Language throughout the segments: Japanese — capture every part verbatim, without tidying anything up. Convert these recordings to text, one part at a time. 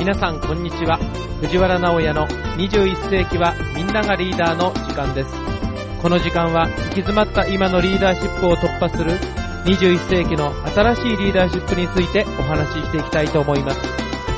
皆さんこんにちは。藤原直也のにじゅういっ世紀はみんながリーダーの時間です。この時間は行き詰まった今のリーダーシップを突破するにじゅういっ世紀の新しいリーダーシップについてお話ししていきたいと思います。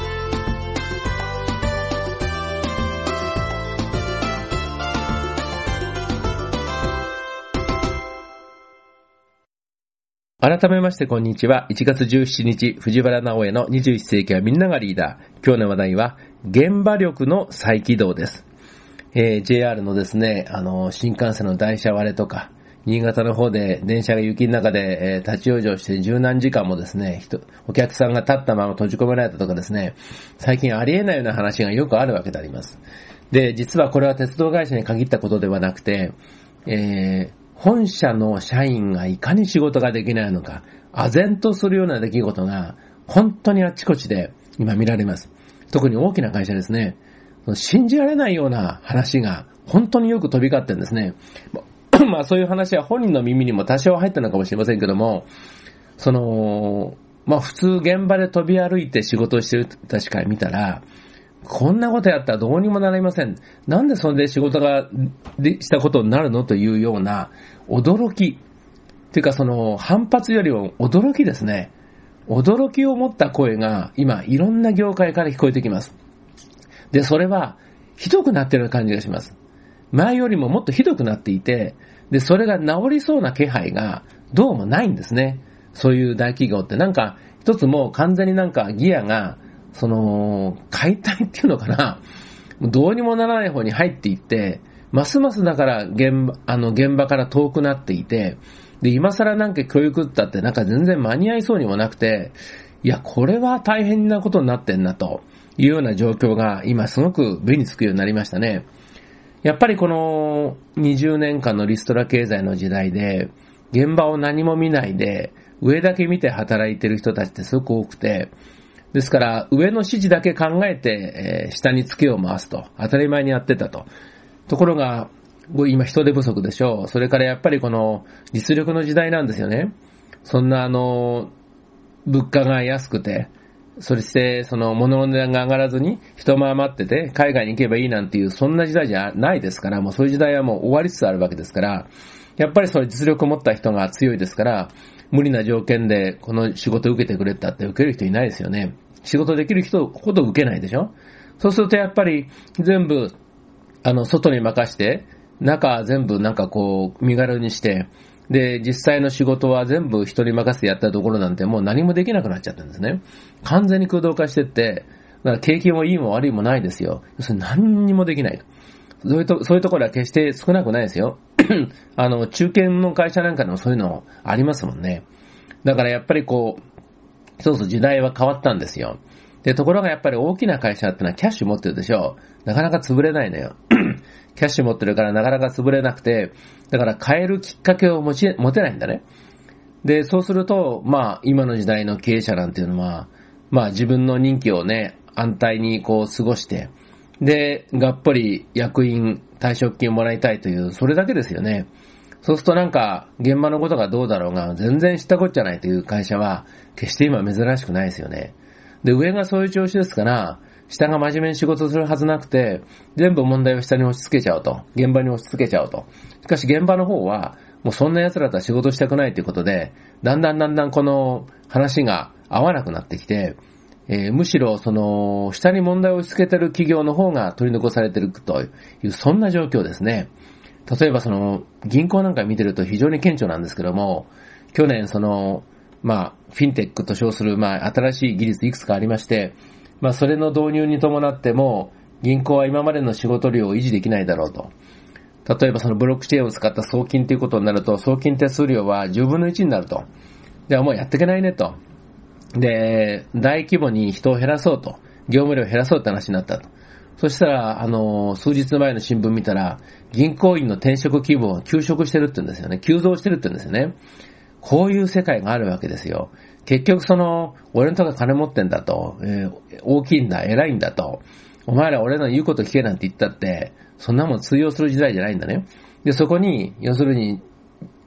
改めましてこんにちは。いちがつじゅうしちにち、藤原直也のにじゅういっ世紀はみんながリーダー。今日の話題は現場力の再起動です。えー、ジェイアール のですね、あの新幹線の台車割れとか、新潟の方で電車が雪の中で、えー、立ち往生して十何時間もですね、人お客さんが立ったまま閉じ込められたとかですね、最近ありえないような話がよくあるわけであります。で、実はこれは鉄道会社に限ったことではなくて、えー本社の社員がいかに仕事ができないのか、唖然とするような出来事が本当にあっちこちで今見られます。特に大きな会社ですね。信じられないような話が本当によく飛び交ってるんですね。まあそういう話は本人の耳にも多少入ったのかもしれませんけども、その、まあ普通現場で飛び歩いて仕事をしている人たちから見たら、こんなことやったらどうにもなりません。なんでそれで仕事がでしたことになるのというような驚き。というかその反発よりも驚きですね。驚きを持った声が今いろんな業界から聞こえてきます。で、それはひどくなっている感じがします。前よりももっとひどくなっていて、で、それが治りそうな気配がどうもないんですね。そういう大企業ってなんか一つもう完全になんかギアがその、解体っていうのかな、どうにもならない方に入っていって、ますますだから現場、あの現場から遠くなっていて、で、今更なんか教育ったってなんか全然間に合いそうにもなくて、いや、これは大変なことになってんなというような状況が今すごく目につくようになりましたね。やっぱりこのにじゅうねんかんのリストラ経済の時代で、現場を何も見ないで、上だけ見て働いてる人たちってすごく多くて、ですから、上の指示だけ考えて、えー、下にツケを回すと。当たり前にやってたと。ところが、今人手不足でしょう。それからやっぱりこの実力の時代なんですよね。そんなあの、物価が安くて、そしてその物の値段が上がらずに人も余ってて、海外に行けばいいなんていう、そんな時代じゃないですから、もうそういう時代はもう終わりつつあるわけですから、やっぱりその実力を持った人が強いですから、無理な条件でこの仕事を受けてくれたって受ける人いないですよね。仕事できる人ほど受けないでしょ。そうするとやっぱり全部あの外に任して中全部なんかこう身軽にして、で実際の仕事は全部人に任せてやったところなんてもう何もできなくなっちゃったんですね。完全に空洞化してって、だから景気もいいも悪いもないですよ。要するに何にもできないと。そういうと、そういうところは決して少なくないですよ。あの中堅の会社なんかでもそういうのありますもんね。だからやっぱりこうそうそう時代は変わったんですよ。で、ところがやっぱり大きな会社ってのはキャッシュ持ってるでしょ。なかなか潰れないのよ。キャッシュ持ってるからなかなか潰れなくて、だから変えるきっかけを持ち、持てないんだね。で、そうすると、まあ、今の時代の経営者なんていうのは、まあ自分の任期をね、安泰にこう過ごして、で、がっぽり役員退職金をもらいたいという、それだけですよね。そうするとなんか、現場のことがどうだろうが、全然知ったこっちゃないという会社は、決して今珍しくないですよね。で、上がそういう調子ですから、下が真面目に仕事するはずなくて、全部問題を下に押し付けちゃうと。現場に押し付けちゃうと。しかし現場の方は、もうそんな奴らとは仕事したくないということで、だんだんだんだんこの話が合わなくなってきて、えー、むしろその、下に問題を押し付けてる企業の方が取り残されているという、そんな状況ですね。例えばその銀行なんか見てると非常に顕著なんですけども、去年そのまあフィンテックと称するまあ新しい技術いくつかありまして、まあそれの導入に伴っても銀行は今までの仕事量を維持できないだろうと。例えばそのブロックチェーンを使った送金ということになると、送金手数料はじゅうぶんのいちになると。ではもうやっていけないねと。で、大規模に人を減らそうと、業務量を減らそうって話になったと。そしたら、あの、数日前の新聞見たら、銀行員の転職規模が急速してるって言うんですよね。急増してるって言うんですよね。こういう世界があるわけですよ。結局その、俺のとこ金持ってんだと、えー、大きいんだ、偉いんだと、お前ら俺の言うこと聞けなんて言ったって、そんなもん通用する時代じゃないんだね。で、そこに、要するに、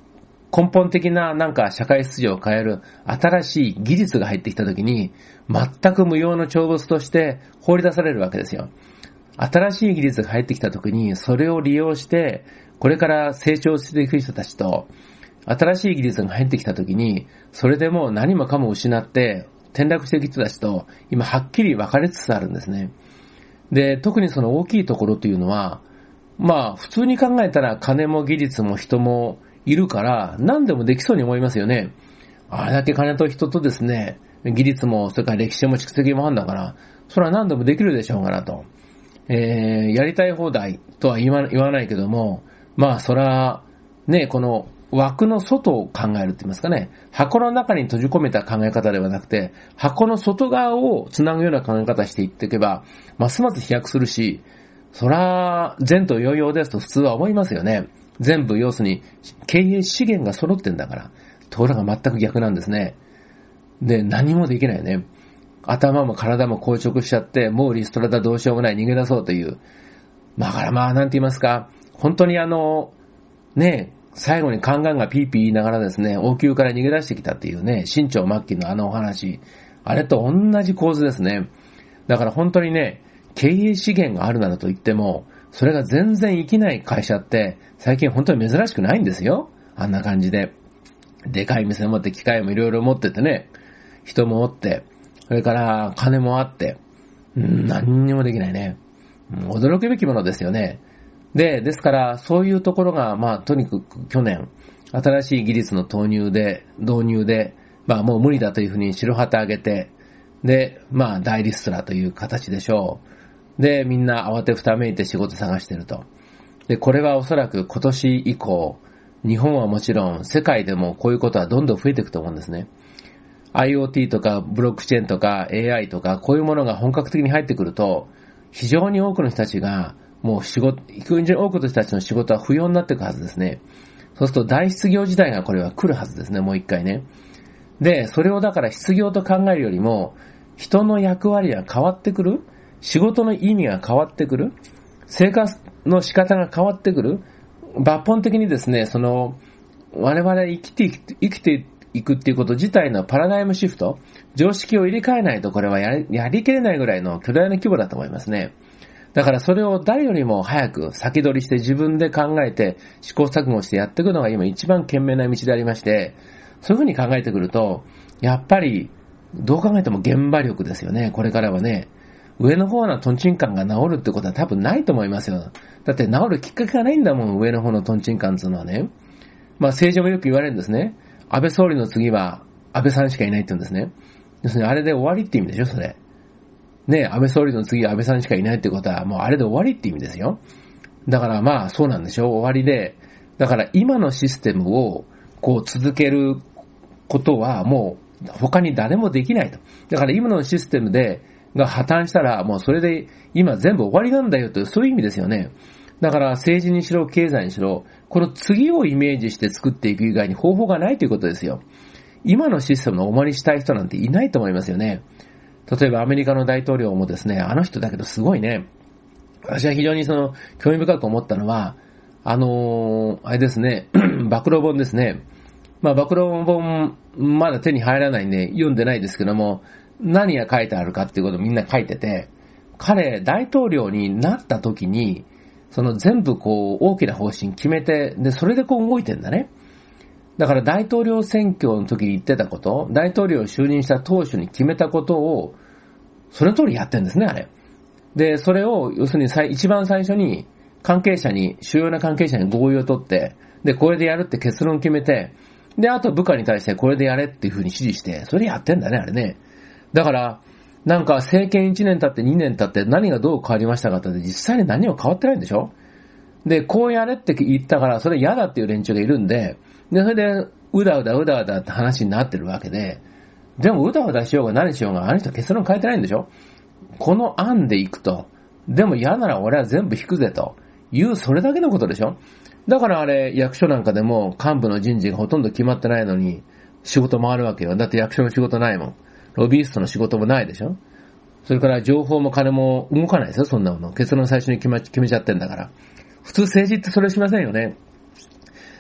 根本的ななんか社会秩序を変える新しい技術が入ってきたときに、全く無用の長物として放り出されるわけですよ。新しい技術が入ってきたときに、それを利用して、これから成長していく人たちと、新しい技術が入ってきたときに、それでもう何もかも失って転落していく人たちと、今はっきり分かれつつあるんですね。で、特にその大きいところというのは、まあ普通に考えたら金も技術も人もいるから何でもできそうに思いますよね。あれだけ金と人とですね、技術もそれから歴史も蓄積もあるんだから、それは何でもできるでしょうかなと。えー、やりたい放題とは言わ、言わないけども、まあそれはね、この枠の外を考えるって言いますかね、箱の中に閉じ込めた考え方ではなくて、箱の外側をつなぐような考え方していっていけば、ますます飛躍するし、そら、前途洋々ですと普通は思いますよね。全部要するに経営資源が揃ってんだから。ところが全く逆なんですね。で、何もできないよね。頭も体も硬直しちゃって、もうリストラだどうしようもない逃げ出そうという。だからまあなんて言いますか、本当にあの、ね、最後にカンガンがピーピー言いながらですね、王宮から逃げ出してきたっていうね、清朝末期のあのお話、あれと同じ構図ですね。だから本当にね、経営資源があるなどと言っても、それが全然生きない会社って最近本当に珍しくないんですよ。あんな感じで。でかい店持って機械もいろいろ持っててね、人もおって、それから金もあって、うん、何にもできないね。驚くべきものですよね。で、ですからそういうところが、まあとにかく去年、新しい技術の投入で、導入で、まあもう無理だというふうに白旗上げて、で、まあ大リストラという形でしょう。で、みんな慌てふためいて仕事探してると。で、これはおそらく今年以降、日本はもちろん世界でもこういうことはどんどん増えていくと思うんですね。IoT とかブロックチェーンとか エーアイ とかこういうものが本格的に入ってくると、非常に多くの人たちがもう仕事、非常に多くの人たちの仕事は不要になっていくはずですね。そうすると大失業時代がこれは来るはずですね、もう一回ね。で、それをだから失業と考えるよりも、人の役割が変わってくる。仕事の意味が変わってくる。生活の仕方が変わってくる。抜本的にですね、その、我々生きていく、生きていくっていうこと自体のパラダイムシフト、常識を入れ替えないとこれはやり、やりきれないぐらいの巨大な規模だと思いますね。だからそれを誰よりも早く先取りして自分で考えて試行錯誤してやっていくのが今一番賢明な道でありまして、そういうふうに考えてくると、やっぱりどう考えても現場力ですよね、これからはね。上の方のトンチンカンが治るってことは多分ないと思いますよ。だって治るきっかけがないんだもん、上の方のトンチンカンっていうのはね。まあ政治もよく言われるんですね。安倍総理の次は安倍さんしかいないって言うんですね。要するにあれで終わりって意味でしょ、それ。ね、安倍総理の次は安倍さんしかいないってことはもうあれで終わりって意味ですよ。だからまあそうなんでしょ、終わりで。だから今のシステムをこう続けることはもう他に誰もできないと。だから今のシステムでが破綻したらもうそれで今全部終わりなんだよというそういう意味ですよね。だから政治にしろ経済にしろこの次をイメージして作っていく以外に方法がないということですよ。今のシステムの重りしたい人なんていないと思いますよね。例えばアメリカの大統領もですね、あの人だけどすごいね。私は非常にその興味深く思ったのはあのー、あれですね暴露本ですね。まあ暴露本まだ手に入らないんで読んでないですけども、何が書いてあるかっていうことをみんな書いてて、彼大統領になった時にその全部こう大きな方針決めて、でそれでこう動いてんだね。だから大統領選挙の時に言ってたこと、大統領を就任した当初に決めたことをそれ通りやってんですね、あれ。でそれを要するに一番最初に関係者に主要な関係者に合意を取って、でこれでやるって結論を決めて、であと部下に対してこれでやれっていう風に指示して、それやってんだね、あれね。だからなんか政権いちねん経ってにねん経って何がどう変わりましたかって実際に何も変わってないんでしょ。でこうやれって言ったからそれ嫌だっていう連中がいるんで、でそれでうだうだうだうだって話になってるわけで、でもうだうだしようが何しようがあの人は結論変えてないんでしょ。この案でいくと、でも嫌なら俺は全部引くぜというそれだけのことでしょ。だからあれ役所なんかでも幹部の人事がほとんど決まってないのに仕事回るわけよ。だって役所の仕事ないもん。ロビーストの仕事もないでしょ。それから情報も金も動かないですよ、そんなもの。結論最初に決め、決めちゃってんだから。普通政治ってそれしませんよね。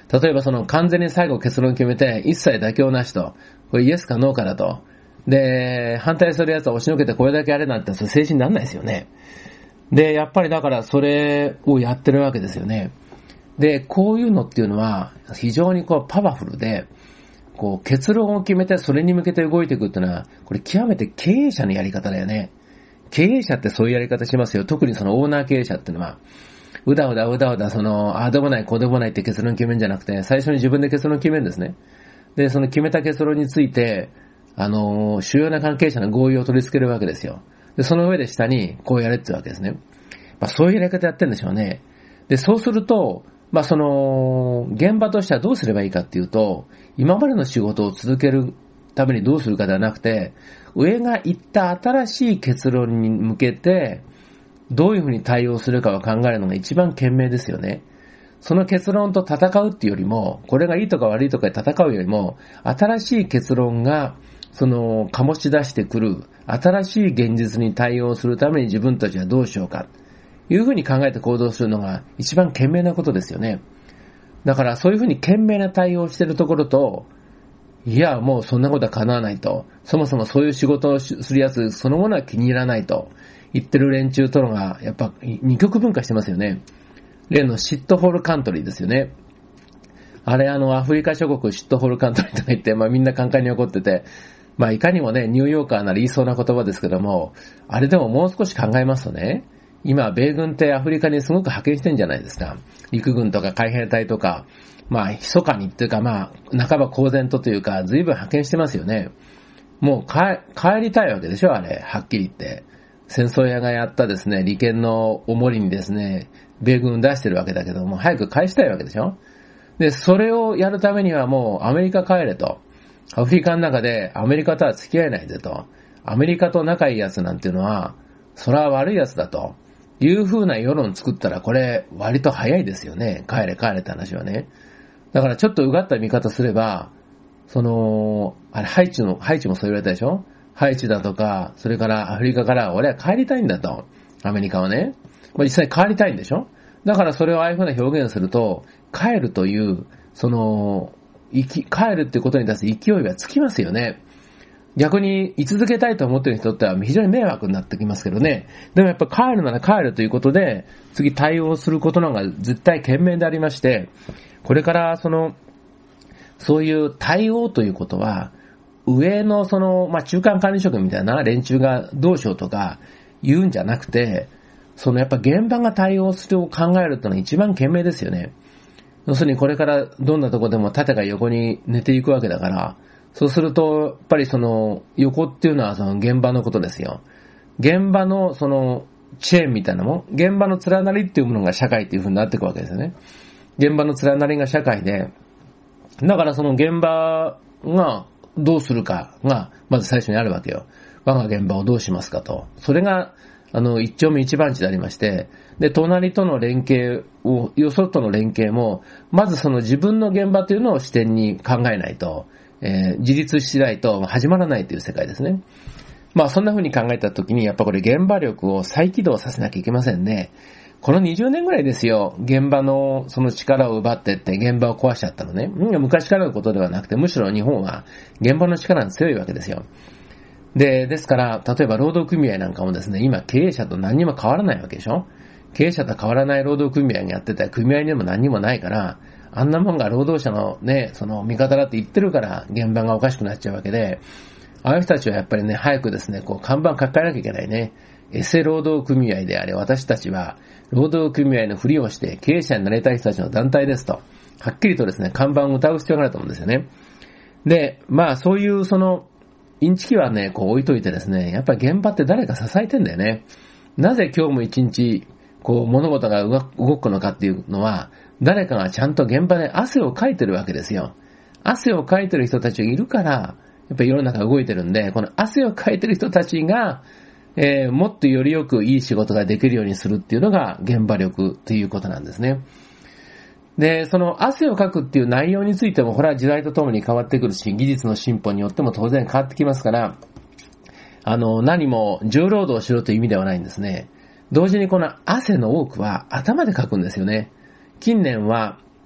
例えばその完全に最後結論決めて、一切妥協なしと、これイエスかノーかだと。で、反対するやつは押しのけてこれだけあれなんて、それ政治にならないですよね。で、やっぱりだからそれをやってるわけですよね。で、こういうのっていうのは、非常にこうパワフルで、こう結論を決めてそれに向けて動いていくっていうのは、これ極めて経営者のやり方だよね。経営者ってそういうやり方しますよ。特にそのオーナー経営者っていうのは、うだうだうだうだその、ああでもないこうでもないって結論決めるんじゃなくて、最初に自分で結論決めるんですね。で、その決めた結論について、あの、主要な関係者の合意を取り付けるわけですよ。で、その上で下にこうやれってわけですね。まあそういうやり方やってるんでしょうね。で、そうすると、まあその、現場としてはどうすればいいかっていうと、今までの仕事を続けるためにどうするかではなくて、上が言った新しい結論に向けて、どういうふうに対応するかを考えるのが一番賢明ですよね。その結論と戦うっていうよりも、これがいいとか悪いとかで戦うよりも、新しい結論が、その、醸し出してくる、新しい現実に対応するために自分たちはどうしようか、いうふうに考えて行動するのが一番賢明なことですよね。だからそういうふうに賢明な対応をしているところと、いや、もうそんなことは叶わないと。そもそもそういう仕事をするやつそのものは気に入らないと言ってる連中とのが、やっぱ二極分化してますよね。例のシットホールカントリーですよね。あれあのアフリカ諸国シットホールカントリーとか言って、まあみんなカンカンに怒ってて、まあいかにもね、ニューヨーカーなら言いそうな言葉ですけども、あれでももう少し考えますとね、今米軍ってアフリカにすごく派遣してんじゃないですか。陸軍とか海兵隊とか、まあ密かにっていうかまあ半ば公然とというか随分派遣してますよね。もう帰、帰りたいわけでしょあれ、はっきり言って。戦争屋がやったですね、利権の重りにですね、米軍出してるわけだけども、早く返したいわけでしょ。で、それをやるためにはもうアメリカ帰れと。アフリカの中でアメリカとは付き合えないでと。アメリカと仲いいやつなんていうのは、それは悪いやつだと。いう風な世論作ったらこれ割と早いですよね。帰れ帰れって話はね。だからちょっとうがった見方すれば、その、あれハイチの、ハイチもそう言われたでしょ。ハイチだとか、それからアフリカから俺は帰りたいんだと。アメリカはね。まあ、実際帰りたいんでしょ。だからそれをああいう風な表現すると、帰るという、その、生き、帰るっていうことに対する勢いはつきますよね。逆に居続けたいと思っている人っては非常に迷惑になってきますけどね。でもやっぱ帰るなら帰るということで、次対応することの方が絶対賢明でありまして、これからその、そういう対応ということは、上のその、まあ、中間管理職みたいな連中がどうしようとか言うんじゃなくて、そのやっぱ現場が対応するを考えるというのが一番賢明ですよね。要するにこれからどんなとこでも縦が横に寝ていくわけだから、そうすると、やっぱりその横っていうのはその現場のことですよ。現場のそのチェーンみたいなもん、現場の連なりっていうものが社会っていう風になっていくわけですよね。現場の連なりが社会で、だからその現場がどうするかがまず最初にあるわけよ。我が現場をどうしますかと。それがあの一丁目一番地でありまして、で隣との連携を、よそとの連携もまずその自分の現場というのを視点に考えないと、えー、自立しないと始まらないという世界ですね。まあそんな風に考えたときにやっぱこれ現場力を再起動させなきゃいけませんね。このにじゅうねんぐらいですよ、現場のその力を奪ってって現場を壊しちゃったのね。昔からのことではなくて、むしろ日本は現場の力が強いわけですよ。で、ですから、例えば労働組合なんかもですね、今経営者と何にも変わらないわけでしょ。経営者と変わらない労働組合がやってたら組合にも何にもないから、あんなもんが労働者のね、その味方だって言ってるから現場がおかしくなっちゃうわけで、ああいう人たちはやっぱりね、早くですね、こう看板抱えなきゃいけないね。エセ労働組合であれ、私たちは労働組合のふりをして経営者になりたい人たちの団体ですと、はっきりとですね、看板を歌う必要があると思うんですよね。で、まあそういうその、インチキはね、こう置いといてですね、やっぱり現場って誰か支えてんだよね。なぜ今日も一日、こう物事が動くのかっていうのは、誰かがちゃんと現場で汗をかいてるわけですよ。汗をかいてる人たちがいるから、やっぱり世の中動いてるんで、この汗をかいてる人たちが、えー、もっとよりよくいい仕事ができるようにするっていうのが現場力ということなんですね。で、その汗をかくっていう内容についても、これは時代とともに変わってくるし、技術の進歩によっても当然変わってきますから、あの、何も重労働しろという意味ではないんですね。同時にこの汗の多くは頭でかくんですよね。近年は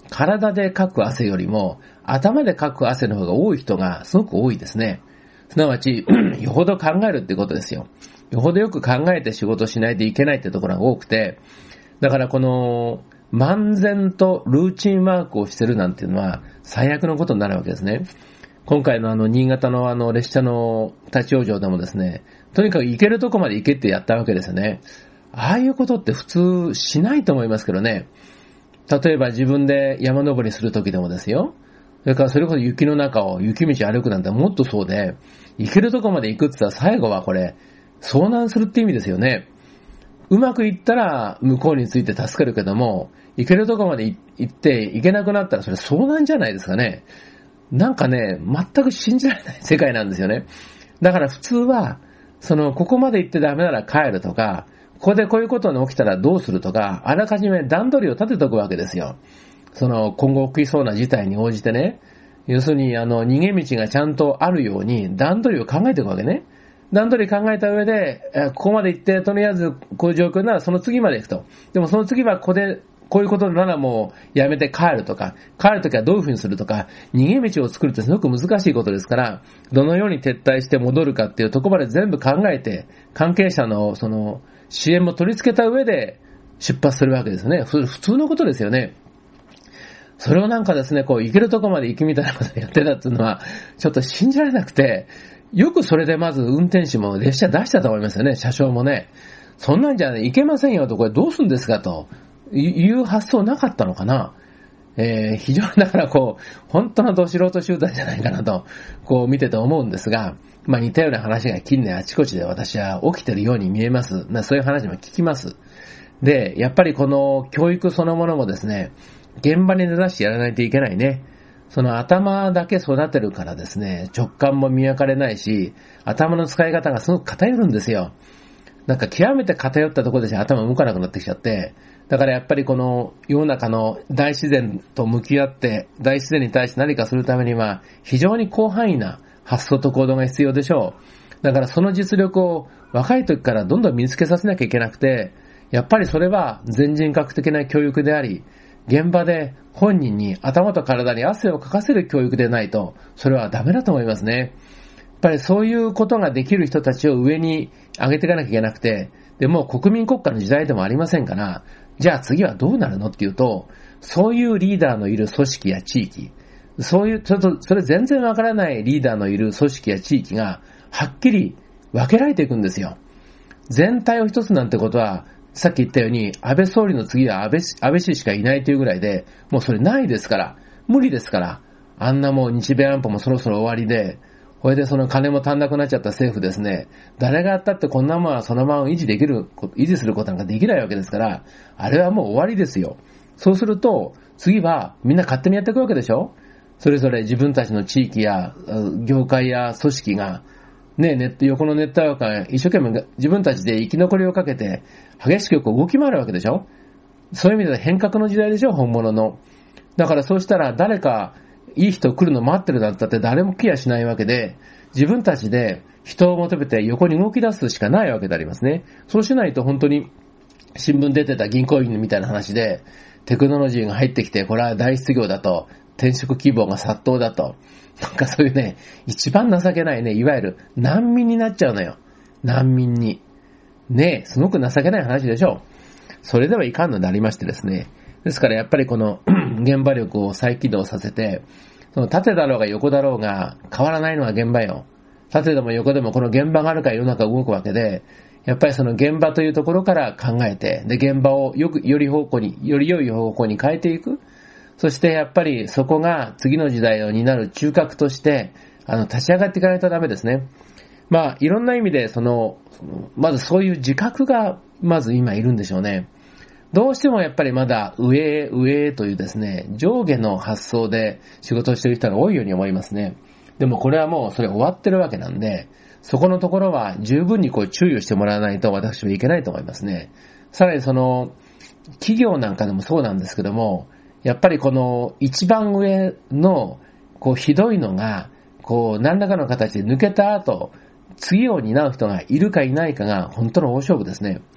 体でかく汗よりも頭でかく汗の方が多い人がすごく多いですね。すなわち、よほど考えるってことですよ。よほどよく考えて仕事しないといけないってところが多くて、だからこの、漫然とルーチンワークをしてるなんていうのは最悪のことになるわけですね。今回のあの、新潟のあの、列車の立ち往生でもですね、とにかく行けるとこまで行けってやったわけですよね。ああいうことって普通しないと思いますけどね。例えば自分で山登りするときでもですよ。それからそれこそ雪の中を雪道歩くなんてもっとそうで、行けるとこまで行くって言ったら最後はこれ、遭難するって意味ですよね。うまくいったら向こうについて助かるけども、行けるとこまで行って行けなくなったらそれ遭難じゃないですかね。なんかね、全く信じられない世界なんですよね。だから普通は、その、ここまで行ってダメなら帰るとか、ここでこういうことが起きたらどうするとか、あらかじめ段取りを立てておくわけですよ。その、今後起きそうな事態に応じてね。要するに、あの、逃げ道がちゃんとあるように段取りを考えていくわけね。段取り考えた上で、ここまで行って、とりあえずこういう状況ならその次まで行くと。でもその次はここで、こういうことならもうやめて帰るとか、帰るときはどういうふうにするとか、逃げ道を作るってすごく難しいことですから、どのように撤退して戻るかっていうところまで全部考えて、関係者のその支援も取り付けた上で出発するわけですね。普通のことですよね。それをなんかですね、こう行けるとこまで行くみたいなことやってたっていうのは、ちょっと信じられなくて、よくそれでまず運転手も列車出したと思いますよね、車掌もね。そんなんじゃね、行けませんよと、これどうするんですかと。いう発想なかったのかな。えー、非常にだからこう、本当のど素人集団じゃないかなと、こう見てて思うんですが、まあ似たような話が近年あちこちで私は起きてるように見えます。そういう話も聞きます。で、やっぱりこの教育そのものもですね、現場に出してやらないといけないね。その頭だけ育てるからですね、直感も見分かれないし、頭の使い方がすごく偏るんですよ。なんか極めて偏ったところでしか頭動かなくなってきちゃって、だからやっぱりこの世の中の大自然と向き合って大自然に対して何かするためには非常に広範囲な発想と行動が必要でしょう。だからその実力を若い時からどんどん身につけさせなきゃいけなくて、やっぱりそれは全人格的な教育であり、現場で本人に頭と体に汗をかかせる教育でないとそれはダメだと思いますね。やっぱりそういうことができる人たちを上に上げていかなきゃいけなくて、でも国民国家の時代でもありませんから、じゃあ次はどうなるのっていうと、そういうリーダーのいる組織や地域、そういう、ちょっとそれ全然わからないリーダーのいる組織や地域がはっきり分けられていくんですよ。全体を一つなんてことは、さっき言ったように安倍総理の次は安倍、安倍氏しかいないというぐらいで、もうそれないですから、無理ですから、あんなもう日米安保もそろそろ終わりで、これでその金も足んなくなっちゃった政府ですね。誰がやったってこんなもんはそのまま維持できる、維持することなんかできないわけですから、あれはもう終わりですよ。そうすると、次はみんな勝手にやっていくわけでしょ？それぞれ自分たちの地域や業界や組織が、ね、ネット、横のネットワークが一生懸命自分たちで生き残りをかけて激しく動き回るわけでしょ？そういう意味では変革の時代でしょ、本物の。だからそうしたら誰か、いい人来るの待ってるだったって誰も来やしないわけで、自分たちで人を求めて横に動き出すしかないわけでありますね。そうしないと本当に新聞出てた銀行員みたいな話で、テクノロジーが入ってきてこれは大失業だと、転職希望が殺到だと、なんかそういうね、一番情けないね、いわゆる難民になっちゃうのよ。難民に。ねえ、すごく情けない話でしょう。それではいかんのでありましてですね。ですからやっぱりこの現場力を再起動させて、その縦だろうが横だろうが変わらないのが現場よ。縦でも横でもこの現場があるから世の中動くわけで、やっぱりその現場というところから考えて、で現場をよくより方向に、より良い方向に変えていく。そしてやっぱりそこが次の時代を担う中核として、あの立ち上がっていかないとダメですね。まあいろんな意味でその、まずそういう自覚がまず今いるんでしょうね。どうしてもやっぱりまだ上へ上へというですね、上下の発想で仕事をしている人が多いように思いますね。でもこれはもうそれ終わってるわけなんで、そこのところは十分にこう注意をしてもらわないと私はいけないと思いますね。さらにその企業なんかでもそうなんですけども、やっぱりこの一番上のこうひどいのがこう何らかの形で抜けた後、次を担う人がいるかいないかが本当の大勝負ですね。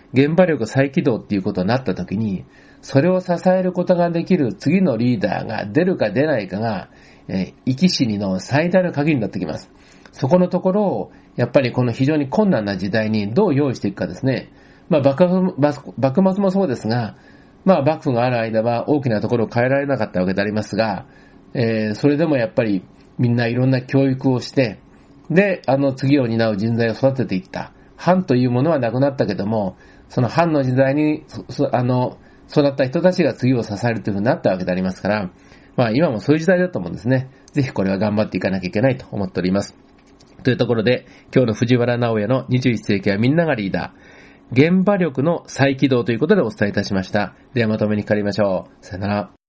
現場力再起動っていうことになった時に、それを支えることができる次のリーダーが出るか出ないかが、えー、生き死にの最大の鍵になってきます。そこのところを、やっぱりこの非常に困難な時代にどう用意していくかですね。まあ、幕末、幕末もそうですが、まあ、幕府がある間は大きなところを変えられなかったわけでありますが、えー、それでもやっぱりみんないろんな教育をして、で、あの次を担う人材を育てていった。藩というものはなくなったけども、その藩の時代に、あの、育った人たちが次を支えるというふうになったわけでありますから、まあ今もそういう時代だと思うんですね。ぜひこれは頑張っていかなきゃいけないと思っております。というところで、今日の藤原直哉のにじゅういっ世紀はみんながリーダー、現場力の再起動ということでお伝えいたしました。ではまとめにかかりましょう。さよなら。